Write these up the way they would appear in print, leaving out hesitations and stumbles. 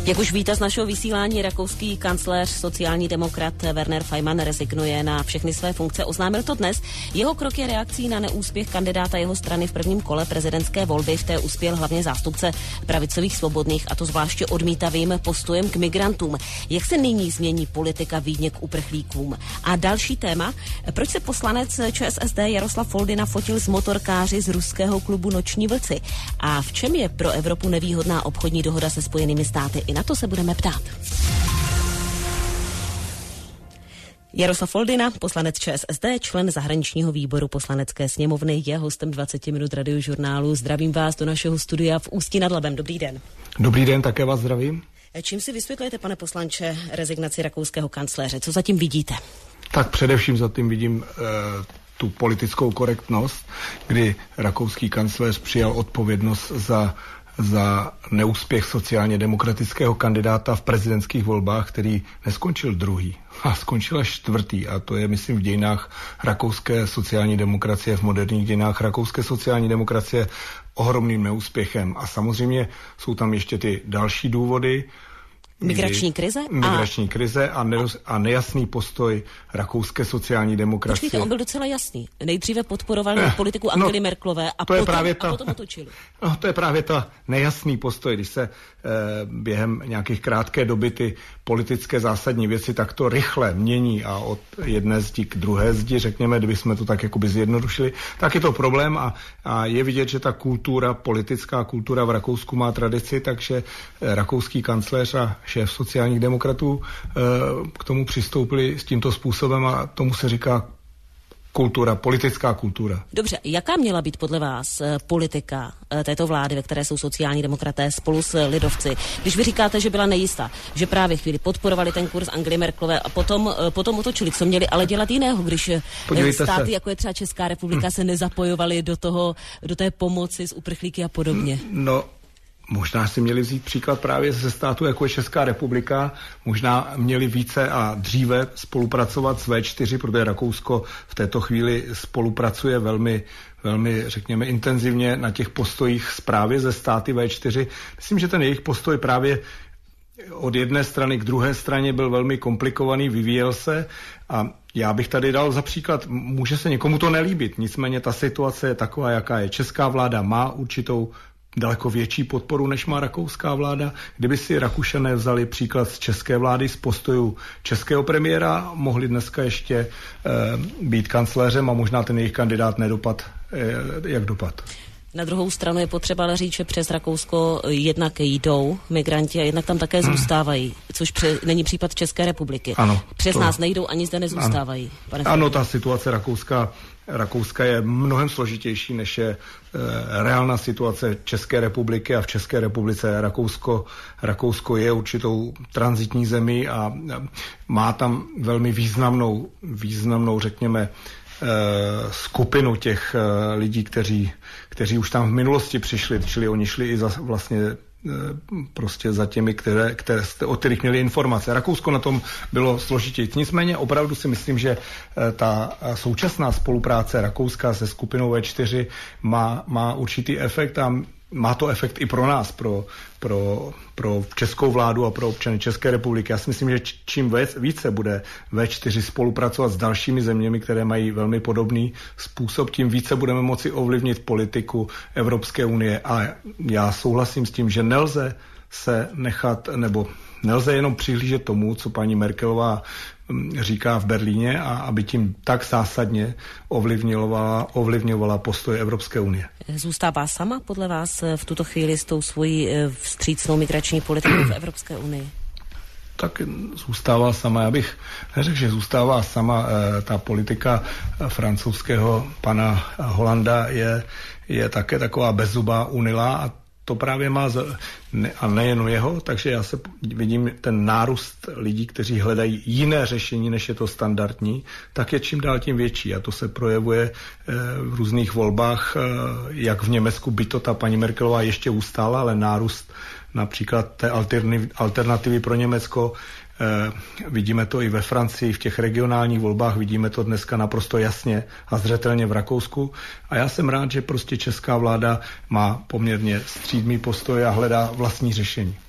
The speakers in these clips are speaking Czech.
Jak už víte z našeho vysílání, rakouský kancléř sociální demokrat Werner Faymann rezignuje na všechny své funkce. Oznámil to dnes. Jeho krok je reakcí na neúspěch kandidáta jeho strany v prvním kole prezidentské volby. V té uspěl hlavně zástupce pravicových svobodných, a to zvláště odmítavým postojem k migrantům. Jak se nyní změní politika Vídně k uprchlíkům? A další téma, proč se poslanec ČSSD Jaroslav Foldyna fotil s motorkáři z ruského klubu Noční vlci? A v čem je pro Evropu nevýhodná obchodní dohoda se Spojenými státy? I na to se budeme ptát. Jaroslav Foldyna, poslanec ČSSD, člen zahraničního výboru Poslanecké sněmovny, je hostem 20 minut Radiožurnálu. Zdravím vás do našeho studia v Ústí nad Labem. Dobrý den. Dobrý den, také vás zdravím. Čím si vysvětlujete, pane poslanče, rezignaci rakouského kancléře? Co zatím vidíte? Tak především zatím vidím tu politickou korektnost, kdy rakouský kancléř přijal odpovědnost za neúspěch sociálně demokratického kandidáta v prezidentských volbách, který neskončil druhý a skončil až čtvrtý. A to je, myslím, v dějinách rakouské sociální demokracie, v moderních dějinách rakouské sociální demokracie ohromným neúspěchem. A samozřejmě jsou tam ještě ty další důvody. Migrační krize a nejasný postoj rakouské sociální demokracie. Počkejte, on byl docela jasný. Nejdříve podporoval politiku Angely Merkelové a potom otočili. No, to je právě ta nejasný postoj, když se během nějakých krátké doby ty politické zásadní věci takto rychle mění a od jedné zdi k druhé zdi, řekněme, kdybychom to tak jakoby zjednodušili, tak je to problém a je vidět, že ta politická kultura v Rakousku má tradici, takže rakouský kancléř a šéf sociálních demokratů k tomu přistoupili s tímto způsobem a tomu se říká politická kultura. Dobře, jaká měla být podle vás politika této vlády, ve které jsou sociální demokraté spolu s lidovci? Když vy říkáte, že byla nejistá, že právě chvíli podporovali ten kurz Angely Merkelové a potom otočili, co měli ale dělat jiného, když státy, jako je třeba Česká republika, se nezapojovaly do té pomoci s uprchlíky a podobně? No, možná si měli vzít příklad právě ze státu, jako je Česká republika. Možná měli více a dříve spolupracovat s V4, protože Rakousko v této chvíli spolupracuje velmi, řekněme, intenzivně na těch postojích právě ze státy V4. Myslím, že ten jejich postoj právě od jedné strany k druhé straně byl velmi komplikovaný, vyvíjel se a já bych tady dal za příklad, může se někomu to nelíbit, nicméně ta situace je taková, jaká je. Česká vláda má určitou daleko větší podporu, než má rakouská vláda. Kdyby si Rakušané vzali příklad z české vlády, z postojů českého premiéra, mohli dneska ještě být kancléřem a možná ten jejich kandidát nedopad, jak dopad. Na druhou stranu je potřeba ale říct, že přes Rakousko jednak jdou migranti a jednak tam také zůstávají, což není případ České republiky. Ano, přes nás nejdou, ani zde nezůstávají. Ano, ta situace Rakouska je mnohem složitější, než je reálná situace České republiky a v České republice Rakousko je určitou tranzitní zemí a má tam velmi významnou, řekněme, skupinu těch lidí, kteří už tam v minulosti přišli, čili oni šli i prostě za těmi, o kterých měli informace. Rakousko na tom bylo složitěji. Nicméně opravdu si myslím, že ta současná spolupráce Rakouska se skupinou V4 má určitý efekt a má to efekt i pro nás, pro českou vládu a pro občany České republiky. Já si myslím, že čím více bude V4 spolupracovat s dalšími zeměmi, které mají velmi podobný způsob, tím více budeme moci ovlivnit politiku Evropské unie. A já souhlasím s tím, že nelze se nechat, nebo nelze jenom přihlížet tomu, co paní Merkelová říká v Berlíně a aby tím tak zásadně ovlivňovala postoj Evropské unie. Zůstává sama podle vás v tuto chvíli s tou svojí vstřícnou migrační politikou v Evropské unii? Tak zůstává sama. Já bych neřekl, že zůstává sama. Ta politika francouzského pana Holanda je také taková bezzubá, unilá a to právě má, a nejen jeho, takže já se vidím ten nárůst lidí, kteří hledají jiné řešení, než je to standardní, tak je čím dál tím větší a to se projevuje v různých volbách, jak v Německu, byť to ta paní Merkelová ještě ustála, ale nárůst například té alternativy pro Německo. Vidíme to i ve Francii, v těch regionálních volbách, vidíme to dneska naprosto jasně a zřetelně v Rakousku. A já jsem rád, že prostě česká vláda má poměrně střídmý postoj a hledá vlastní řešení.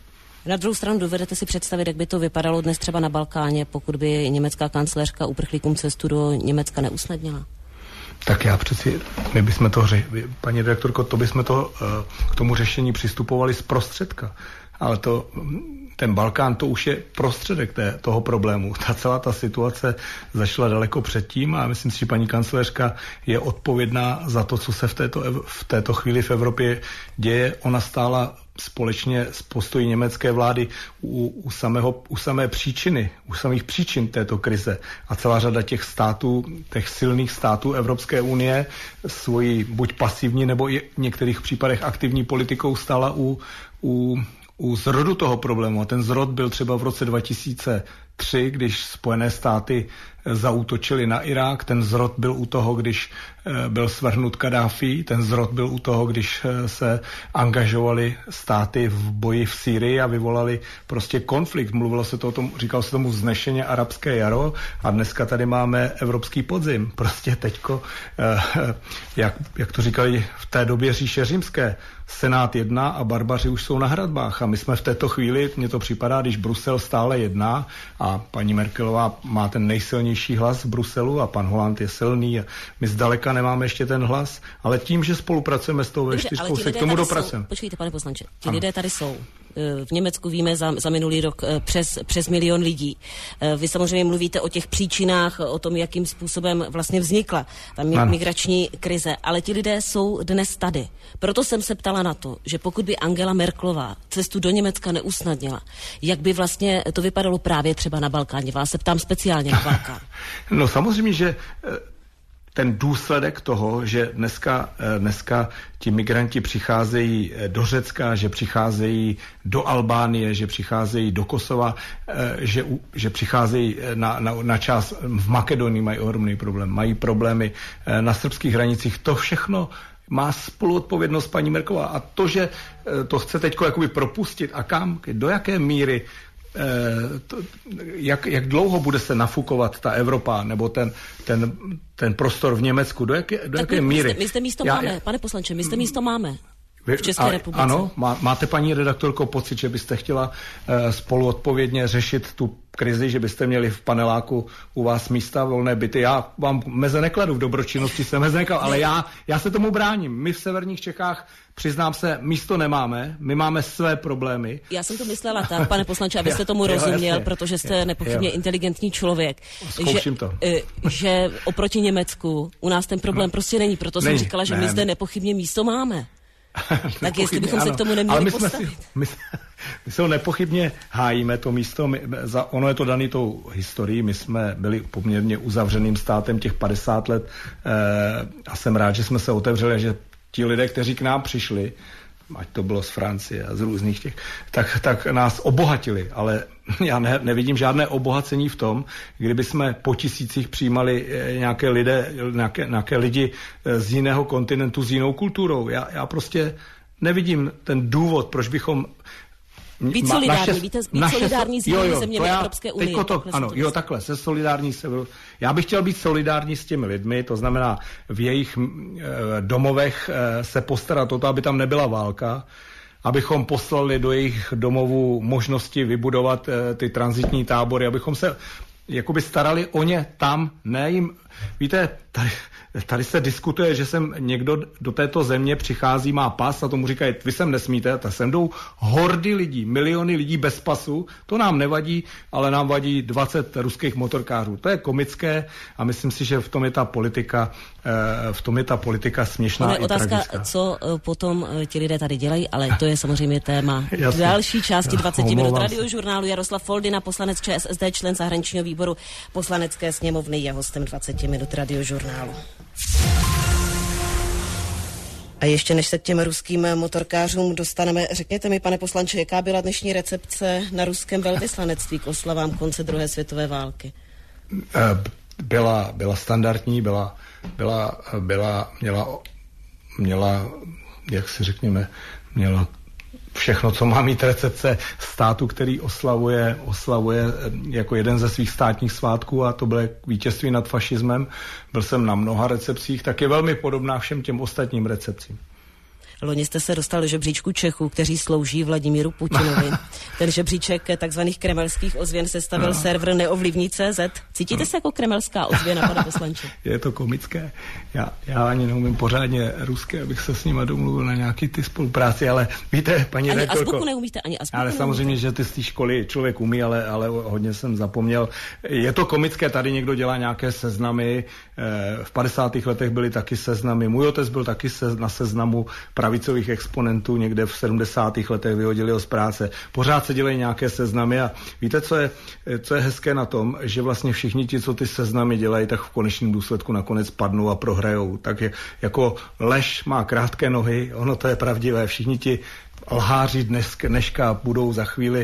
Na druhou stranu dovedete si představit, jak by to vypadalo dnes třeba na Balkáně, pokud by německá kancléřka uprchlíkům cestu do Německa neusnadnila? Tak já přeci, my bychom to, paní redaktorko, to bychom to k tomu řešení přistupovali zprostředka. Ale ten Balkán, to už je prostředek toho problému. Celá ta situace začala daleko předtím a myslím si, že paní kancléřka je odpovědná za to, co se v této chvíli v Evropě děje. Ona stála společně s postojí německé vlády u samé příčiny, u samých příčin této krize. A celá řada těch států, těch silných států Evropské unie svoji buď pasivní nebo i v některých případech aktivní politikou stála u zrodu toho problému. A ten zrod byl třeba v roce 2003, když Spojené státy zaútočili na Irák. Ten zrod byl u toho, když byl svrhnut Kaddáfí. Ten zrod byl u toho, když se angažovali státy v boji v Sýrii a vyvolali prostě konflikt. Mluvilo se to o tom, říkalo se tomu vznešeně arabské jaro a dneska tady máme evropský podzim. Prostě teďko, jak to říkali v té době říše římské, Senát jedná a barbaři už jsou na hradbách. A my jsme v této chvíli, mně to připadá, když Brusel stále jedná a paní Merkelová má ten nejsilnější hlas v Bruselu a pan Hollande je silný a my zdaleka nemáme ještě ten hlas, ale tím, že spolupracujeme s tou V4, se k tomu dopracujeme. Počkejte, pane poslanče, ti lidé tady jsou. V Německu víme za minulý rok přes 1 milion lidí. Vy samozřejmě mluvíte o těch příčinách, o tom, jakým způsobem vlastně vznikla ta migrační krize, ale ti lidé jsou dnes tady. Proto jsem se ptala na to, že pokud by Angela Merkelová cestu do Německa neusnadnila, jak by vlastně to vypadalo právě třeba na Balkáně? Vás se ptám speciálně na Balkán. No samozřejmě, že ten důsledek toho, že dneska ti migranti přicházejí do Řecka, že přicházejí do Albánie, že přicházejí do Kosova, že přicházejí na část v Makedonii, mají ohromný problém, mají problémy na srbských hranicích, to všechno má spoluodpovědnost paní Merkelová. A to, že to chce teďko jakoby propustit a kam, do jaké míry, jak dlouho bude se nafukovat ta Evropa nebo ten prostor v Německu, do jaké míry? My zde místo máme, pane poslanče, my zde místo máme. V České republice. Ano, máte, paní redaktorko, pocit, že byste chtěla spoluodpovědně řešit tu krizi, že byste měli v paneláku u vás místa, volné byty. Já vám meze nekladu, v dobročinnosti jsem meze nekladu, ale já se tomu bráním. My v severních Čechách, přiznám se, místo nemáme, my máme své problémy. Já jsem to myslela tak, pane poslanče, abyste tomu rozuměl, protože jste nepochybně inteligentní člověk. Že oproti Německu u nás ten problém prostě není, proto jsem říkala, že my zde nepochybně místo máme. Tak jestli bychom se k tomu neměli postavit. My se ho nepochybně hájíme, to místo, ono je to daný tou historií, my jsme byli poměrně uzavřeným státem těch 50 let a jsem rád, že jsme se otevřeli a že ti lidé, kteří k nám přišli, ať to bylo z Francie a z různých těch, tak nás obohatili, ale já nevidím žádné obohacení v tom, kdyby jsme po tisících přijímali nějaké lidi z jiného kontinentu s jinou kulturou. Já prostě nevidím ten důvod, proč bychom být solidární, být solidární s jinými zeměmi Evropské unie. Takhle, se solidární já bych chtěl být solidární s těmi lidmi, to znamená v jejich domovech se postarat o to, aby tam nebyla válka, abychom poslali do jejich domovů možnosti vybudovat ty tranzitní tábory, abychom se jakoby starali o ně tam, ne jim. Víte, tady se diskutuje, že sem někdo do této země přichází, má pas a tomu říkají, vy sem nesmíte, tak sem jdou hordy lidí, miliony lidí bez pasu, to nám nevadí, ale nám vadí 20 ruských motorkářů. To je komické a myslím si, že v tom je ta politika směšná i otázka, tragická. Co potom ti lidé tady dělají, ale to je samozřejmě téma další části 20 minut radiožurnálu. Jaroslav Foldyna, poslanec ČSSD, člen zahraničního výboru Poslanecké sněmovny, je hostem 20 minut radiožurnálu. A ještě než se k těm ruským motorkářům dostaneme, řekněte mi, pane poslanče, jaká byla dnešní recepce na ruském velvyslanectví k oslavám konce druhé světové války? Byla standardní, měla, jak si řekněme, měla všechno, co má mít recepce státu, který oslavuje jako jeden ze svých státních svátků, a to bylo vítězství nad fašismem. Byl jsem na mnoha recepcích, tak je velmi podobná všem těm ostatním recepcím. Loni jste se dostal do žebříčku Čechů, kteří slouží Vladimíru Putinovi. Ten žebříček takzvaných kremelských ozvěn sestavil server neovlivní.cz. Cítíte se jako kremelská ozvěna, pane poslanče? Je to komické. Já ani neumím pořádně rusky, abych se s nima domluvil na nějaký ty spolupráci, ale víte, paní redaktorko... Ani azbuku neumíte, ani azbuku ale samozřejmě, že ty z té školy člověk umí, ale hodně jsem zapomněl. Je to komické, tady někdo dělá nějaké seznamy. V 50. letech byly taky seznamy. Můj otec byl taky na seznamu pravicových exponentů, někde v 70. letech vyhodili ho z práce. Pořád se dělají nějaké seznamy a víte, co je hezké na tom, že vlastně všichni ti, co ty seznamy dělají, tak v konečném důsledku nakonec padnou a prohrajou. Tak jako lež má krátké nohy, ono to je pravdivé. Všichni ti lháři dneška budou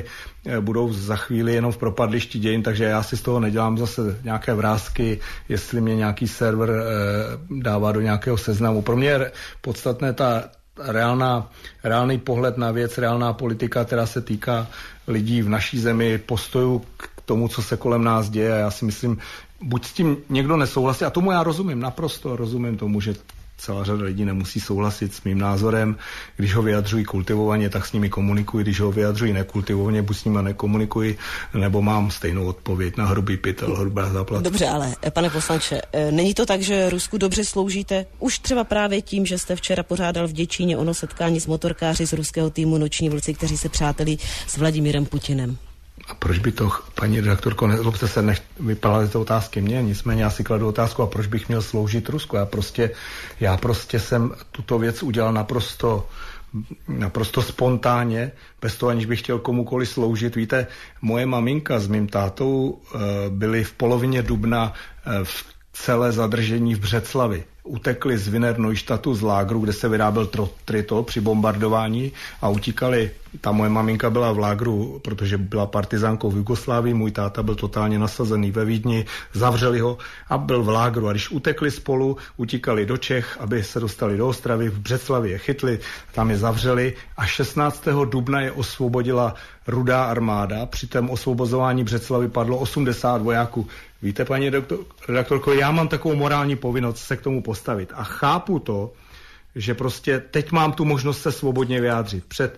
za chvíli jenom v propadlišti dějin, takže já si z toho nedělám zase nějaké vrásky, jestli mě nějaký server dává do nějakého seznamu. Pro mě je podstatné ta reálný pohled na věc, reálná politika, která se týká lidí v naší zemi, postojů k tomu, co se kolem nás děje. Já si myslím, buď s tím někdo nesouhlasí, a tomu já rozumím, naprosto rozumím tomu, že celá řada lidí nemusí souhlasit s mým názorem. Když ho vyjadřují kultivovaně, tak s nimi komunikuji. Když ho vyjadřují nekultivovaně, buď s nimi nekomunikuji, nebo mám stejnou odpověď na hrubý pytel, hrubá záplata. Dobře, ale pane poslanče, není to tak, že Rusku dobře sloužíte? Už třeba právě tím, že jste včera pořádal v Děčíně ono setkání s motorkáři z ruského týmu Noční vlci, kteří se přátelí s Vladimírem Putinem. A proč by to, paní redaktorko, nezlobte se, vypadaly ty otázky mě, nicméně já si kladu otázku, a proč bych měl sloužit Rusku? Já prostě jsem tuto věc udělal naprosto spontánně, bez toho, aniž bych chtěl komukoliv sloužit. Víte, moje maminka s mým tátou byli v polovině dubna v celé zadržení v Břeclavi. Utekli z Wiener Neustadtu z lágru, kde se vyráběl tritol při bombardování a utíkali. Ta moje maminka byla v lágru, protože byla partizánkou v Jugoslávii, můj táta byl totálně nasazený ve Vídni, zavřeli ho a byl v lágru. A když utekli spolu, utíkali do Čech, aby se dostali do Ostravy, v Břeclavi je chytli, tam je zavřeli a 16. dubna je osvobodila Rudá armáda. Při tom osvobozování Břeclavy padlo 80 vojáků. Víte, paní redaktorko, já mám takovou morální povinnost se k tomu postavit a chápu to, že prostě teď mám tu možnost se svobodně vyjádřit. Před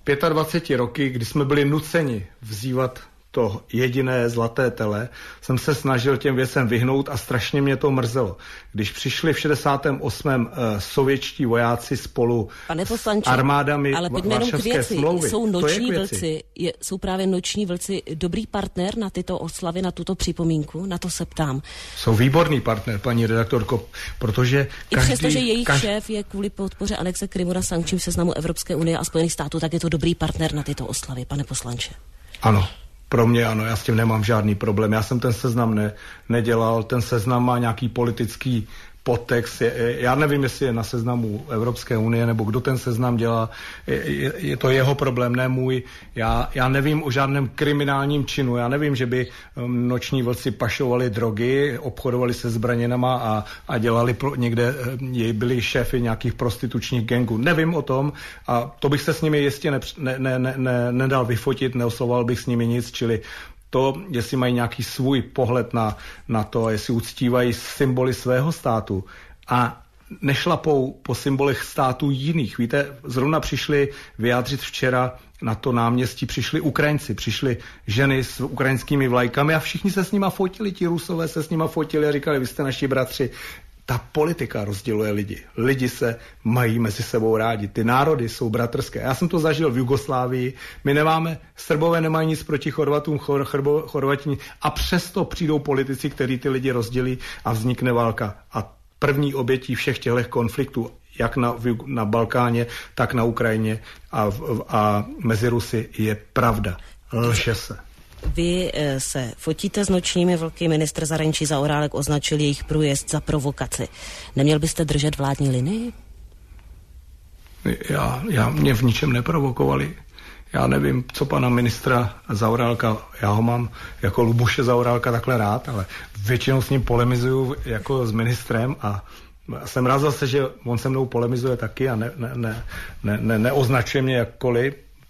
25 roky, kdy jsme byli nuceni vzývat to jediné zlaté tele, jsem se snažil těm věcem vyhnout a strašně mě to mrzelo. Když přišli v 68. sovětští vojáci spolu s armádami Varšavské smlouvy. Jsou noční vlci, jsou právě Noční vlci dobrý partner na tyto oslavy, na tuto připomínku? Na to se ptám. Jsou výborný partner, paní redaktorko, protože i přesto, že jejich šéf je kvůli podpoře anexe Krymu na sankčním seznamu Evropské unie a Spojených států, tak je to dobrý partner na tyto oslavy, pane poslanče. Ano. Pro mě ano, já s tím nemám žádný problém. Já jsem ten seznam nedělal, ten seznam má nějaký politický podtext. Já nevím, jestli je na seznamu Evropské unie, nebo kdo ten seznam dělá. Je to jeho problém, ne můj. Já nevím o žádném kriminálním činu. Já nevím, že by Noční vlci pašovali drogy, obchodovali se zbraněnama a dělali někde, byli šéfy nějakých prostitučních gangů. Nevím o tom a to bych se s nimi jistě nedal vyfotit, neoslovoval bych s nimi nic, čili to, jestli mají nějaký svůj pohled na to, jestli uctívají symboly svého státu a nešlapou po symbolech států jiných. Víte, zrovna přišli vyjádřit včera na to náměstí, přišli Ukrajinci, přišli ženy s ukrajinskými vlajkami a všichni se s nima fotili, ti Rusové se s nima fotili a říkali, vy jste naši bratři. Ta politika rozděluje lidi. Lidi se mají mezi sebou rádi. Ty národy jsou bratrské. Já jsem to zažil v Jugoslávii. Srbové nemají nic proti Chorvatům, Chorvati a přesto přijdou politici, kteří ty lidi rozdělí a vznikne válka. A první obětí všech těchto konfliktů, jak na Balkáně, tak na Ukrajině a mezi Rusy je pravda. Lže se. Vy se fotíte s Nočními vlky, ministr zahraničí Zaorálek označil jejich průjezd za provokaci. Neměl byste držet vládní linii? Mě v ničem neprovokovali. Já nevím, co pana ministra Zaorálka, já ho mám jako Luboše Zaorálka takhle rád, ale většinou s ním polemizuju jako s ministrem a jsem rád zase, že on se mnou polemizuje taky a neoznačuje mě jakkoliv.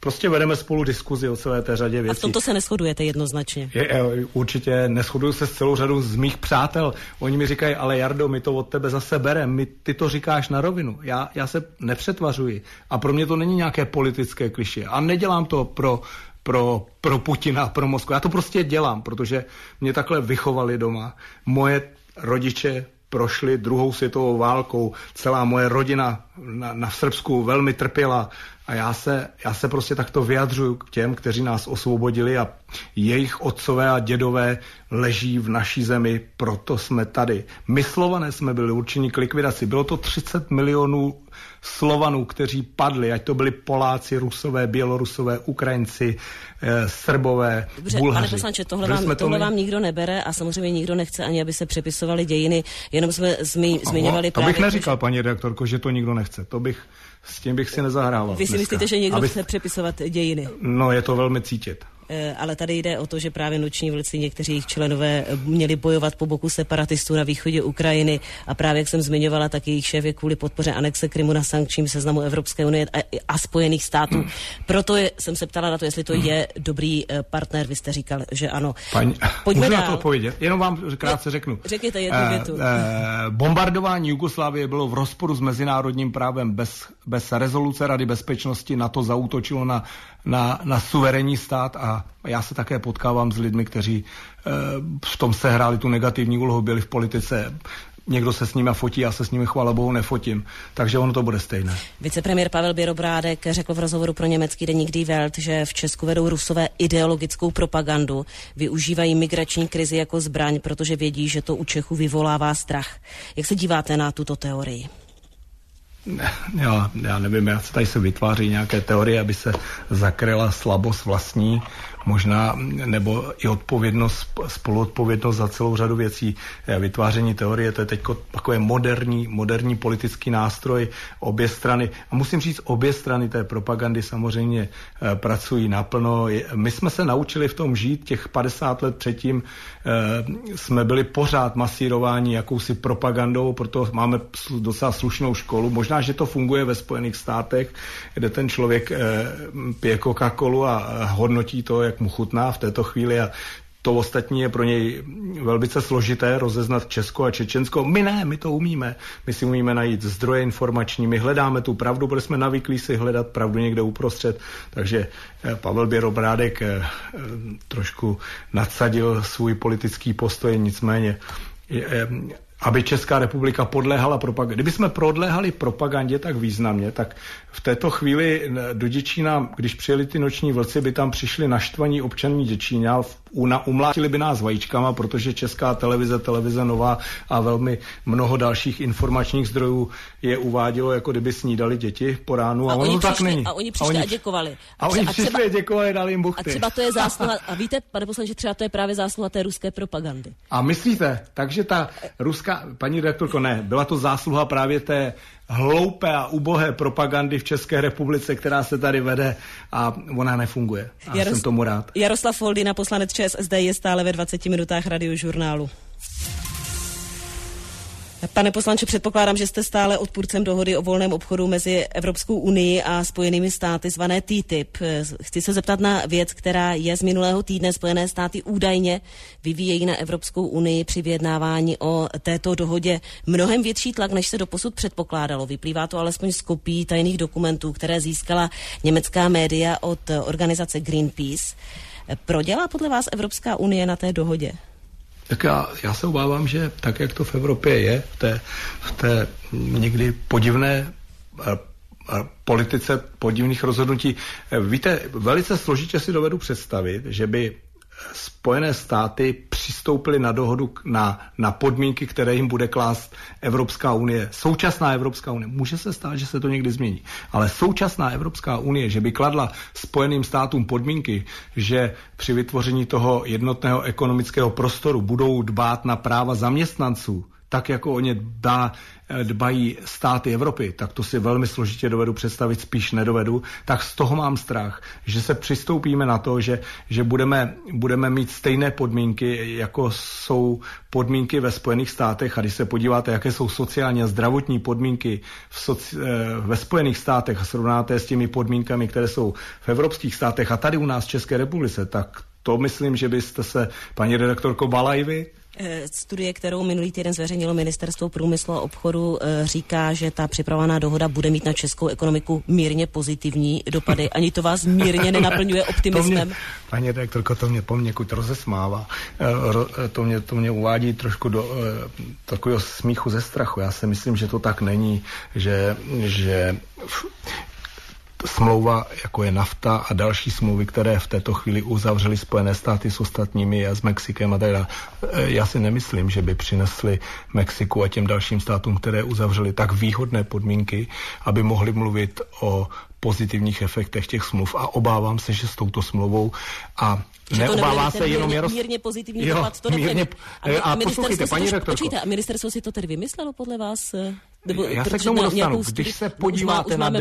prostě vedeme spolu diskuzi o celé té řadě věcí. A v tomto se neshodujete jednoznačně? Určitě neshoduju se s celou řadou z mých přátel. Oni mi říkají, ale Jardo, my to od tebe zase bereme, ty to říkáš na rovinu. Já se nepřetvařuji. A pro mě to není nějaké politické klišé. A nedělám to pro Putina, pro Moskvu. Já to prostě dělám, protože mě takhle vychovali doma. Moje rodiče prošli 2. světovou válkou, celá moje rodina na Srbsku velmi trpěla a já se prostě takto vyjadřuju k těm, kteří nás osvobodili a jejich otcové a dědové leží v naší zemi, proto jsme tady. My Slované jsme byli určeni k likvidaci. Bylo to 30 milionů Slovanů, kteří padli, ať to byli Poláci, Rusové, Bělorusové, Ukrajinci, Srbové, Dobře, Bulhaři. Pane poslanče, tohle vám nikdo nebere a samozřejmě nikdo nechce ani, aby se přepisovaly dějiny, jenom jsme zmiňovali to bych neříkal, paní redaktorko, že to nikdo nechce. S tím bych si nezahrával. Vy si myslíte, že někdo chce přepisovat dějiny? No, je to velmi cítit. Ale tady jde o to, že právě noční vlci, někteří jejich členové měli bojovat po boku separatistů na východě Ukrajiny a právě, jak jsem zmiňovala, tak jejich šéf je kvůli podpoře anexe Krymu na sankčním seznamu Evropské unie a Spojených států. Proto jsem se ptala na to, jestli to je dobrý partner. Vy jste říkal, že ano. Pojďme dál. Na to odpovědět. Jenom vám krátce řeknu. Řekněte jednu větu. Bombardování Jugoslávie bylo v rozporu s mezinárodním právem. Bez rezoluce Rady bezpečnosti NATO zaútočilo na suverénní stát a já se také potkávám s lidmi, kteří v tom sehráli tu negativní úlohu, byli v politice. Někdo se s nimi fotí, já se s nimi chvála bohu nefotím. Takže ono to bude stejné. Vicepremiér Pavel Bělobrádek řekl v rozhovoru pro německý deník Die Welt, že v Česku vedou Rusové ideologickou propagandu, využívají migrační krizi jako zbraň, protože vědí, že to u Čechů vyvolává strach. Jak se díváte na tuto teorii? Já nevím, tady se vytváří nějaké teorie, aby se zakryla slabost vlastní, možná, nebo i spoluodpovědnost za celou řadu věcí. Vytváření teorie, to je teď takový moderní politický nástroj, obě strany. A musím říct, obě strany té propagandy samozřejmě pracují naplno. My jsme se naučili v tom žít, těch 50 let předtím jsme byli pořád masírováni jakousi propagandou, proto máme docela slušnou školu. Možná, že to funguje ve Spojených státech, kde ten člověk pije Coca-Colu a hodnotí to, jak mu chutná v této chvíli a to ostatní je pro něj velmi složité rozeznat Česko a Čečensko. My to umíme. My si umíme najít zdroje informační, my hledáme tu pravdu, protože jsme navyklí si hledat pravdu někde uprostřed. Takže Pavel Bělobrádek trošku nadsadil svůj politický postoj, nicméně aby Česká republika podléhala propagandě. Kdyby jsme podléhali propagandě tak významně, tak v této chvíli do Děčína, když přijeli ty noční vlci, by tam přišli naštvaní občané Děčína, umlátili by nás vajíčkama, protože Česká televize Nová a velmi mnoho dalších informačních zdrojů je uvádělo, jako kdyby snídali děti po ránu. A ono tak není. A oni přišli a děkovali. A oni přišli a děkovali, dali jim buchty. A třeba to je zásluha, a víte, pane poslanče, třeba to je právě zásluha té ruské propagandy. A myslíte, takže ta ruská, paní redaktorko, ne, byla to zásluha právě té hloupé a ubohé propagandy v České republice, která se tady vede a ona nefunguje. A jsem tomu rád. Jaroslav Foldyna, poslanec ČSSD, je stále ve 20 minutách Radiožurnálu. Pane poslanče, předpokládám, že jste stále odpůrcem dohody o volném obchodu mezi Evropskou unii a Spojenými státy zvané TTIP. Chci se zeptat na věc, která je z minulého týdne. Spojené státy údajně vyvíjejí na Evropskou unii při vyjednávání o této dohodě mnohem větší tlak, než se doposud předpokládalo. Vyplývá to alespoň z kopií tajných dokumentů, které získala německá média od organizace Greenpeace. Prodělá podle vás Evropská unie na té dohodě? Tak já se obávám, že tak, jak to v Evropě je, v té někdy podivné politice podivných rozhodnutí. Víte, velice složitě si dovedu představit, že by Spojené státy přistoupily na dohodu na podmínky, které jim bude klást Evropská unie. Současná Evropská unie. Může se stát, že se to někdy změní. Ale současná Evropská unie, že by kladla Spojeným státům podmínky, že při vytvoření toho jednotného ekonomického prostoru budou dbát na práva zaměstnanců, tak jako o ně dbají státy Evropy, tak to si velmi složitě dovedu představit, spíš nedovedu, tak z toho mám strach, že se přistoupíme na to, že budeme mít stejné podmínky, jako jsou podmínky ve Spojených státech. A když se podíváte, jaké jsou sociální a zdravotní podmínky ve Spojených státech a srovnáte s těmi podmínkami, které jsou v evropských státech a tady u nás v České republice, tak to myslím, že byste se, paní redaktorko, bala i vy. Studie, kterou minulý týden zveřejnilo Ministerstvo průmyslu a obchodu, říká, že ta připravovaná dohoda bude mít na českou ekonomiku mírně pozitivní dopady. Ani to vás mírně nenaplňuje optimismem? Paní redaktorko, to mě poměkud rozesmává. To mě uvádí trošku do takového smíchu ze strachu. Já si myslím, že to tak není, že smlouva, jako je NAFTA a další smlouvy, které v této chvíli uzavřely Spojené státy s ostatními a s Mexikem a tak dále. Já si nemyslím, že by přinesly Mexiku a těm dalším státům, které uzavřely tak výhodné podmínky, aby mohli mluvit o pozitivních efektech těch smluv. A obávám se, že s touto smlouvou a neobává se jenom mírně pozitivní dopad. To mírně, a poslouchejte, paní rektorko. A ministerstvo si to tedy vymyslelo podle vás? Já se k tomu dostanu. Když se podíváte na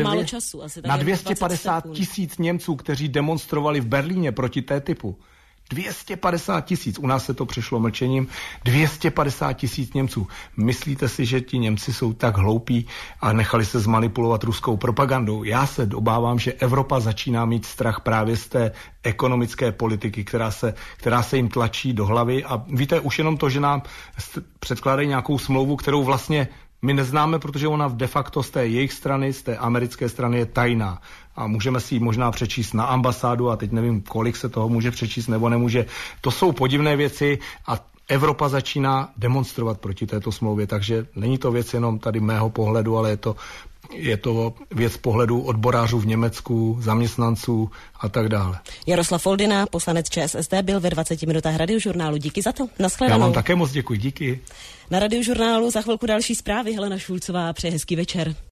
250 000 Němců, kteří demonstrovali v Berlíně proti T-typu, 250 000, u nás se to přešlo mlčením, 250 000 Němců. Myslíte si, že ti Němci jsou tak hloupí a nechali se zmanipulovat ruskou propagandou? Já se obávám, že Evropa začíná mít strach právě z té ekonomické politiky, která se jim tlačí do hlavy. A víte, už jenom to, že nám předkládají nějakou smlouvu, kterou vlastně my neznáme, protože ona de facto z té jejich strany, z té americké strany je tajná. A můžeme si ji možná přečíst na ambasádu a teď nevím, kolik se toho může přečíst nebo nemůže. To jsou podivné věci a Evropa začíná demonstrovat proti této smlouvě, takže není to věc jenom tady mého pohledu, ale je to věc pohledu odborářů v Německu, zaměstnanců a tak dále. Jaroslav Foldyna, poslanec ČSSD, byl ve 20 minutách Radiožurnálu. Díky za to. Nashledanou. Já vám také moc děkuji. Díky. Na Radiožurnálu za chvilku další zprávy. Helena Šulcová, přeje hezký večer.